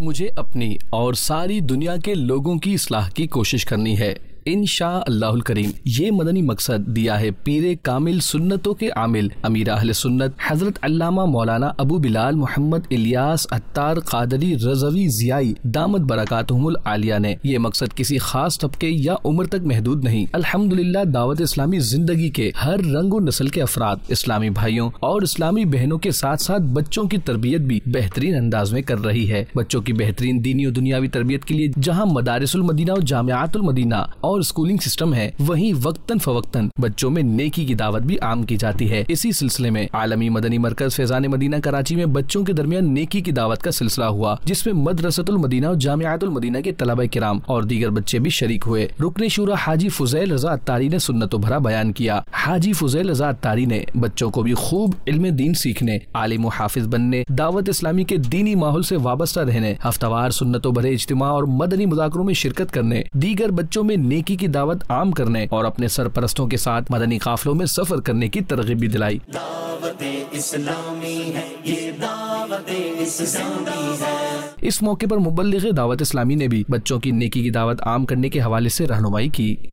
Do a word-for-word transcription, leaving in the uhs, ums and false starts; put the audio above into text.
مجھے اپنی اور ساری دنیا کے لوگوں کی اصلاح کی کوشش کرنی ہے انشاء اللہ الکریم۔ یہ مدنی مقصد دیا ہے پیر کامل سنتوں کے عامل امیر اہل سنت حضرت علامہ مولانا ابو بلال محمد الیاس عطار قادری رضوی ضیائی دامت برکاتہم العالیہ نے۔ یہ مقصد کسی خاص طبقے یا عمر تک محدود نہیں۔ الحمدللہ دعوت اسلامی زندگی کے ہر رنگ و نسل کے افراد، اسلامی بھائیوں اور اسلامی بہنوں کے ساتھ ساتھ بچوں کی تربیت بھی بہترین انداز میں کر رہی ہے۔ بچوں کی بہترین دینی و دنیاوی تربیت کے لیے جہاں مدارس المدینہ اور جامعات المدینہ اور اسکولنگ سسٹم ہے، وہیں وقتاً فوقتاً بچوں میں نیکی کی دعوت بھی عام کی جاتی ہے۔ اسی سلسلے میں عالمی مدنی مرکز فیضان مدینہ کراچی میں بچوں کے درمیان نیکی کی دعوت کا سلسلہ ہوا، جس میں مدرسۃ المدینہ اور جامعات المدینہ کے طلبہ کرام اور دیگر بچے بھی شریک ہوئے۔ رکن شورا حاجی فضیل رضا عطاری نے سنت و بھرا بیان کیا۔ حاجی فضیل رضا عطاری نے بچوں کو بھی خوب علم دین سیکھنے، عالم و حافظ بننے، دعوت اسلامی کے دینی ماحول سے وابستہ رہنے، ہفتہ وار سنت و بھرے اجتماع اور مدنی مذاکروں میں شرکت کرنے، دیگر بچوں میں نیکی کی دعوت عام کرنے اور اپنے سرپرستوں کے ساتھ مدنی قافلوں میں سفر کرنے کی ترغیب بھی دلائی۔ دعوت اسلامی ہے، یہ دعوت اسلامی ہے۔ اس موقع پر مبلغ دعوت اسلامی نے بھی بچوں کی نیکی کی دعوت عام کرنے کے حوالے سے رہنمائی کی۔